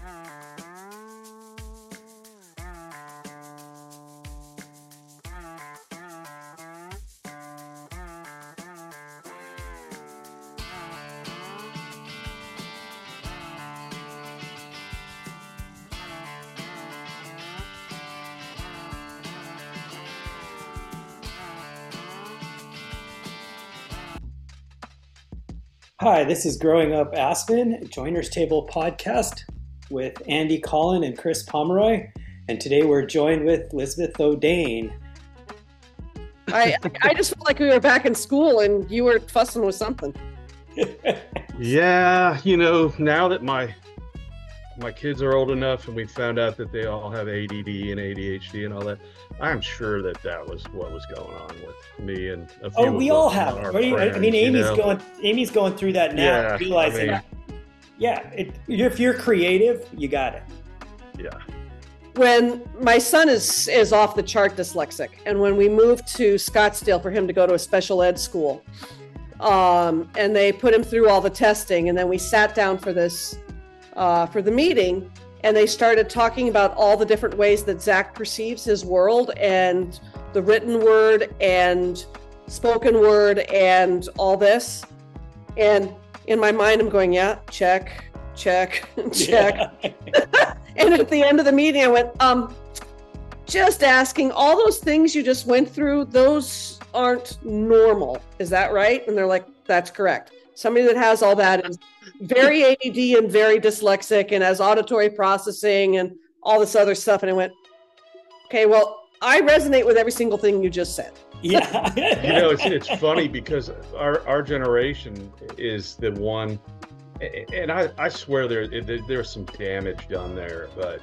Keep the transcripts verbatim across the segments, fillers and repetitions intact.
Hi, this is Growing Up Aspen, Joiners Table podcast with Andy Collin and Chris Pomeroy. And today we're joined with Elizabeth O'Dane. I I just felt like we were back in school and you were fussing with something. Yeah, you know, now that my my kids are old enough and we found out that they all have A D D and A D H D and all that, I'm sure that that was what was going on with me and a few Oh, we all have. our What do you, friends, I mean, Amy's you know? going. Amy's going through that now, Yeah, realizing, I mean, yeah, it, if you're creative, you got it. yeah. When my son is is off the chart dyslexic, and when we moved to Scottsdale for him to go to a special ed school, um, and they put him through all the testing, and then we sat down for this uh, for the meeting, and they started talking about all the different ways that Zach perceives his world, and the written word and spoken word and all this. And in my mind, I'm going, yeah, check, check, check. Yeah. And at the end of the meeting, I went, um, just asking, all those things you just went through, those aren't normal. Is that right? And they're like, that's correct. Somebody that has all that is very A D D and very dyslexic and has auditory processing and all this other stuff. And I went, okay, well, I resonate with every single thing you just said. Yeah. You know, it's it's funny because our our generation is the one, and I, I swear there, there there's some damage done there, but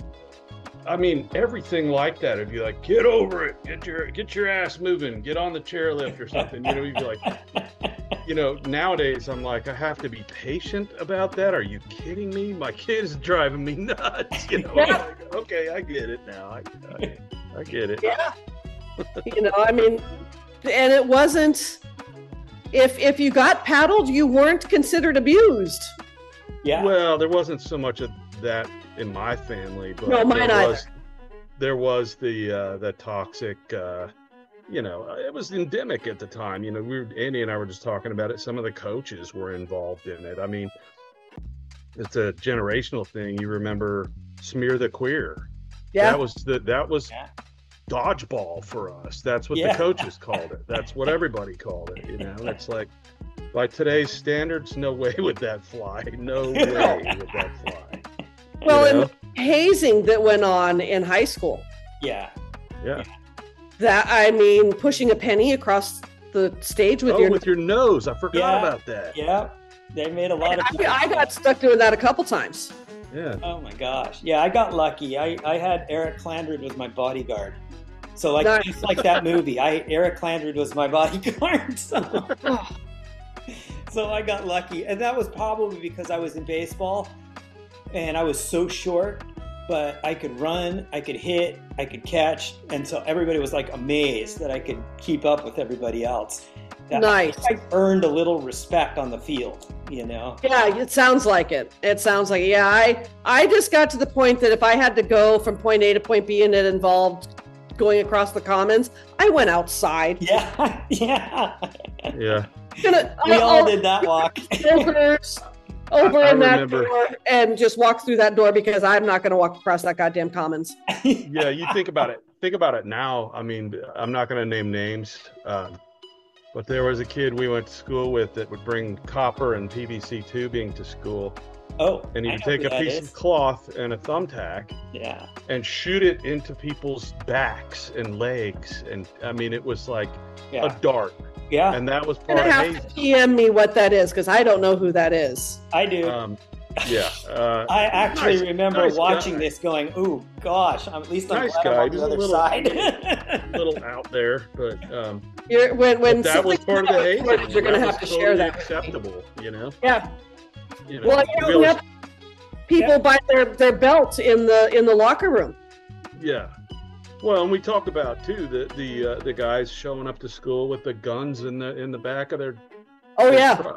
I mean everything like that. If you like, get over it, get your get your ass moving, get on the chairlift or something, you know, you'd be like, you know, nowadays I'm like, I have to be patient about that. Are you kidding me? My kid is driving me nuts. You know, Yeah. I'm like, okay, I get it now. I, I, I get it. Yeah. You know, I mean, and it wasn't, if if you got paddled, you weren't considered abused. Yeah. Well, there wasn't so much of that in my family, but No, mine there either. was there was the uh, the toxic. Uh, you know, it was endemic at the time. You know, we were, Andy and I were just talking about it. Some of the coaches were involved in it. I mean, it's a generational thing. You remember Smear the Queer? Yeah. That was the that was Yeah. dodgeball for us. That's what Yeah. the coaches called it. That's what everybody called it. You know, it's like by today's standards, no way would that fly. No way would that fly. Well, You know? and the hazing that went on in high school, Yeah. Yeah. that, I mean, pushing a penny across the stage with Oh, your, with your nose. I forgot Yeah. about that. Yeah. They made a lot of people. I, I got stuck doing that a couple times. Yeah. Oh my gosh. Yeah, I got lucky. I, I had Eric Clandred was my bodyguard. So like Nice. just like that movie, I Eric Clandred was my bodyguard. So, so I got lucky. And that was probably because I was in baseball and I was so short, but I could run, I could hit, I could catch. And so everybody was like amazed that I could keep up with everybody else. That- Nice. I earned a little respect on the field, you know? Yeah, it sounds like it. It sounds like it. Yeah, I I just got to the point that if I had to go from point A to point B and it involved going across the commons, I went outside. Yeah, yeah. Yeah. Gonna, We I'll- all I'll- did that walk. Shoulders over I in that remember- door and just walk through that door because I'm not going to walk across that goddamn commons. Yeah. You think about it. Think about it now. I mean, I'm not going to name names, um, but there was a kid we went to school with that would bring copper and P V C tubing to school, Oh, and he I would know take who a that piece is. of cloth and a thumbtack Yeah, and shoot it into people's backs and legs, and I mean, it was like yeah, a dart, yeah. and that was You're part going of to have hazing. to P M me what that is because I don't know who that is. I do. Um, yeah. Uh, I actually nice- remember nice watching guy. this, going, "Ooh, gosh! I'm, at least I'm Nice glad guy. I'm on He the was a other little- side." a little out there, but um, You're, when when but that was something part of the happens, hazing. you're going to That have was to share totally that. with me. acceptable, you know. Yeah. You know, Well, you we don't always- have people Yeah. buy their, their belt in the in the locker room. yeah. Well, and we talk about too the the uh, the guys showing up to school with the guns in the in the back of their, Oh their yeah, trucks.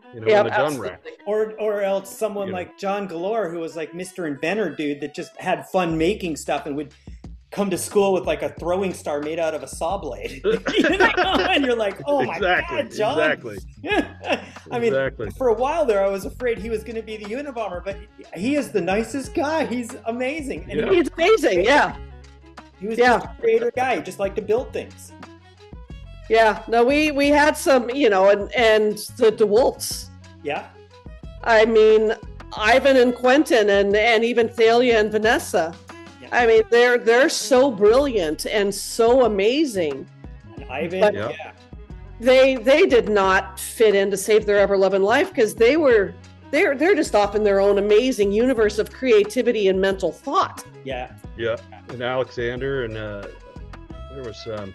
you know, Yeah, in the gun absolutely. rack. Or or else someone Yeah. like John Galore, who was like Mister Inventor dude that just had fun making stuff and would come to school with like a throwing star made out of a saw blade. You know? And you're like, oh my exactly, God, John. exactly. I mean, Exactly. for a while there, I was afraid he was going to be the Unabomber, but he is the nicest guy. He's amazing. And Yeah. he, He's amazing. Yeah. he was Yeah. just a creator guy. He just liked to build things. Yeah. No, we, we had some, you know, and, and the DeWolfs. Yeah. I mean, Ivan and Quentin and, and even Thalia and Vanessa. Yeah. I mean, they're they're so brilliant and so amazing. And Ivan, But- yeah. Yeah. They they did not fit in to Save Their Ever Loving Life because they were they're they're just off in their own amazing universe of creativity and mental thought. Yeah. Yeah, and Alexander, and uh, there was um,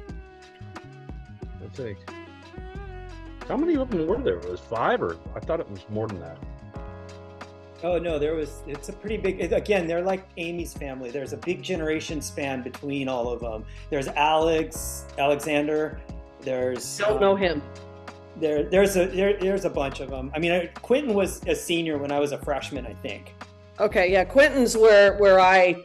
I think, how many of them were there? Was five, or I thought it was more than that. Oh no, there was. It's a pretty big. Again, they're like Amy's family. There's a big generation span between all of them. There's Alex, Alexander. There's Don't um, know him. There, there's a there, there's a bunch of them. I mean, I, Quentin was a senior when I was a freshman, I think. Okay, yeah, Quentin's where where I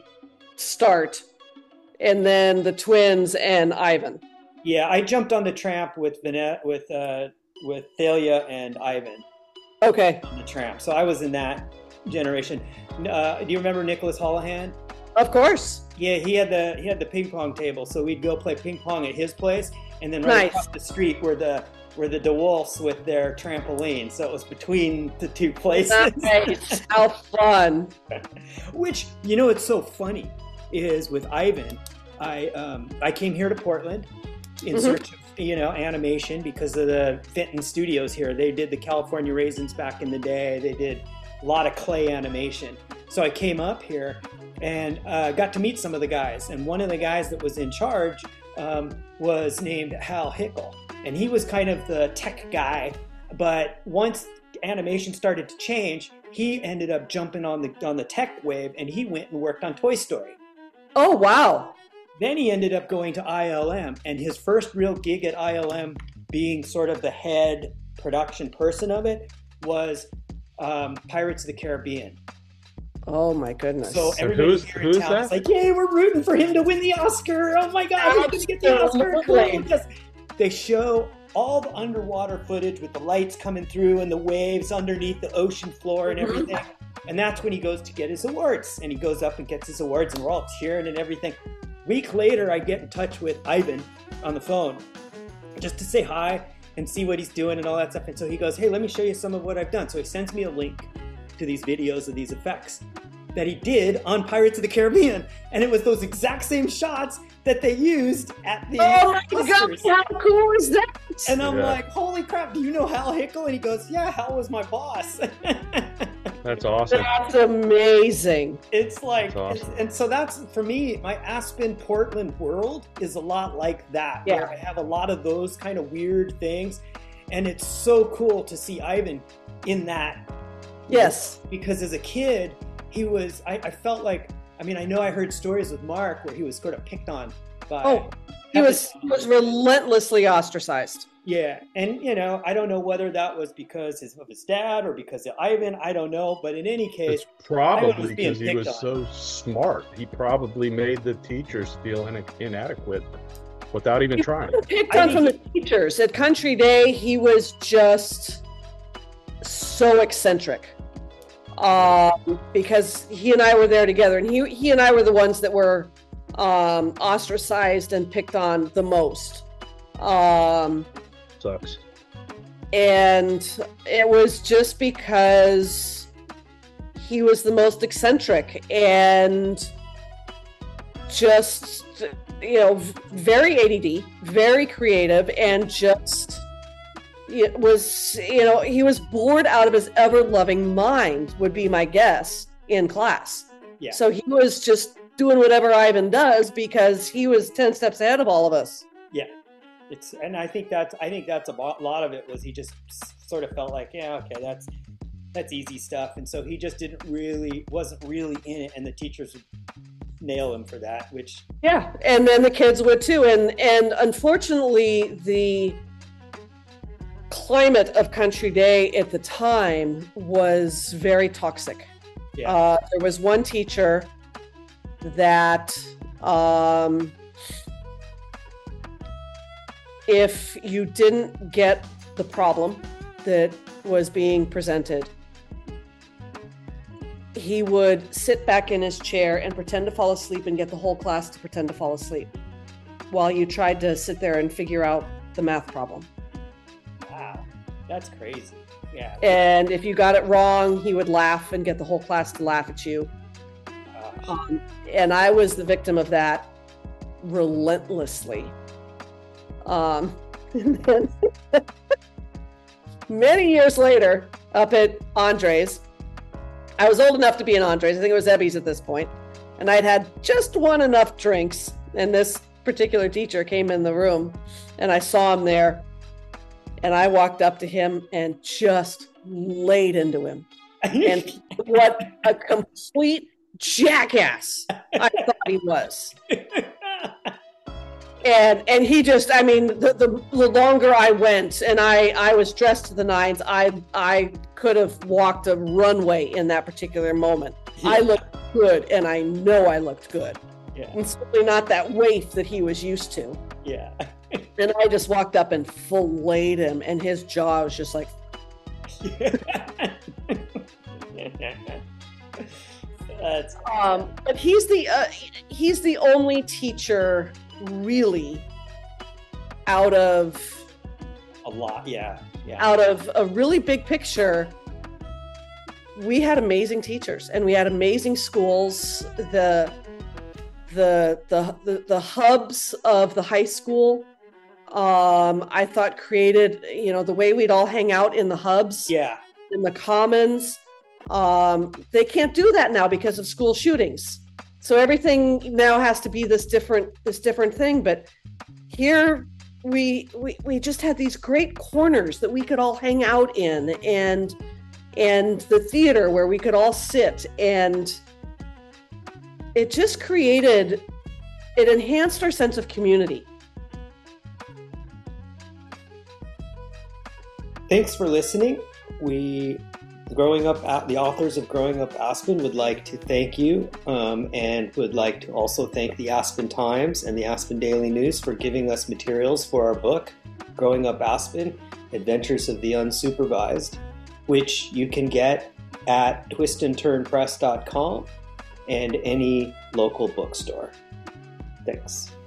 start, and then the twins and Ivan. Yeah, I jumped on the tramp with Vanette, with uh, with Thalia and Ivan Okay, on the tramp. So I was in that generation. Uh, do you remember Nicholas Holohan? of course. Yeah, he had the he had the ping pong table, so we'd go play ping pong at his place, and then right Nice. across the street were the were the DeWolfs with their trampoline. So it was between the two places. Nice. How fun. Which, you know, it's so funny is with Ivan, I um, I came here to Portland in Mhm. search of, you know, animation because of the Fenton Studios here. They did the California Raisins back in the day. They did a lot of clay animation. So I came up here and uh, got to meet some of the guys. And one of the guys that was in charge um, was named Hal Hickel. And he was kind of the tech guy. But once animation started to change, he ended up jumping on the on the tech wave, and he went and worked on Toy Story. Oh wow. Then he ended up going to I L M, and his first real gig at I L M, being sort of the head production person of it, was um, Pirates of the Caribbean. Oh my goodness. So So everybody who's- here who's in town that? is like, "Yay, we're rooting for him to win the Oscar! Oh my God, he's going to get the Oscar!" Absolutely. Cool. Yes. They show all the underwater footage with the lights coming through and the waves underneath the ocean floor and Mhm. everything. And that's when he goes to get his awards. And he goes up and gets his awards, and we're all cheering and everything. Week later, I get in touch with Ivan on the phone just to say hi and see what he's doing and all that stuff. And so he goes, "Hey, let me show you some of what I've done." So he sends me a link to these videos of these effects that he did on Pirates of the Caribbean. And it was those exact same shots that they used at the Oh my God, Oscars. how cool is that? And I'm Yeah. like, "Holy crap, do you know Hal Hickel?" And he goes, "Yeah, Hal was my boss." That's awesome. That's amazing. It's like, That's awesome. it's- and so that's, for me, my Aspen, Portland world is a lot like that. Yeah. Where I have a lot of those kind of weird things. And it's so cool to see Ivan in that. Yes. Because as a kid, he was, I, I felt like, I mean, I know I heard stories with Mark where he was sort of picked on by. Oh, he was he was relentlessly ostracized. Yeah, and you know, I don't know whether that was because his, of his dad or because of Ivan. I don't know, but in any case, It's probably was being because he picked was on. so smart. He probably made the teachers feel in- inadequate without even trying. Picked I on think from the teachers at Country Day. He was just so eccentric, um, because he and I were there together, and he he and I were the ones that were um, ostracized and picked on the most. Um, Sucks. and it was just because he was the most eccentric and just, you know, very A D D, very creative, and just it was, you know, he was bored out of his ever-loving mind, would be my guess, in class. Yeah. So he was just doing whatever Ivan does because he was ten steps ahead of all of us. yeah, it's, and I think that's, I think that's a bo- lot of it was he just s- sort of felt like, yeah, okay, that's that's easy stuff, and so he just didn't really, wasn't really in it, and the teachers would nail him for that, which Yeah, and then the kids would too, and and unfortunately, the climate of Country Day at the time was very toxic. Yeah. Uh, there was one teacher that um, if you didn't get the problem that was being presented, he would sit back in his chair and pretend to fall asleep and get the whole class to pretend to fall asleep while you tried to sit there and figure out the math problem. Wow, that's crazy. Yeah. And if you got it wrong, he would laugh and get the whole class to laugh at you. Gosh. Um, and I was the victim of that relentlessly. Um, and then many years later, up at Andres, I was old enough to be in Andres. I think it was Ebby's at this point. And I'd had just one enough drinks. And this particular teacher came in the room and I saw him there. And I walked up to him and just laid into him. And what a complete jackass I thought he was. And and he just, I mean, the, the, the longer I went and I, I was dressed to the nines, I I could have walked a runway in that particular moment. Yeah. I looked good, and I know I looked good. Yeah. And certainly not that waif that he was used to. Yeah. And I just walked up and filleted him, and his jaw was just like, That's um, but he's the uh, he's the only teacher really out of a lot. Yeah. Yeah. out of a really big picture. We had amazing teachers and we had amazing schools. The the the the, the hubs of the high school, um, I thought created, you know, the way we'd all hang out in the hubs, Yeah. in the commons. Um, they can't do that now because of school shootings. So everything now has to be this different, this different thing. But here we, we, we just had these great corners that we could all hang out in, and, and the theater where we could all sit, and it just created, it enhanced our sense of community. Thanks for listening. We, Growing Up, the authors of Growing Up Aspen would like to thank you, um, and would like to also thank the Aspen Times and the Aspen Daily News for giving us materials for our book, Growing Up Aspen, Adventures of the Unsupervised, which you can get at twist and turn press dot com and any local bookstore. Thanks.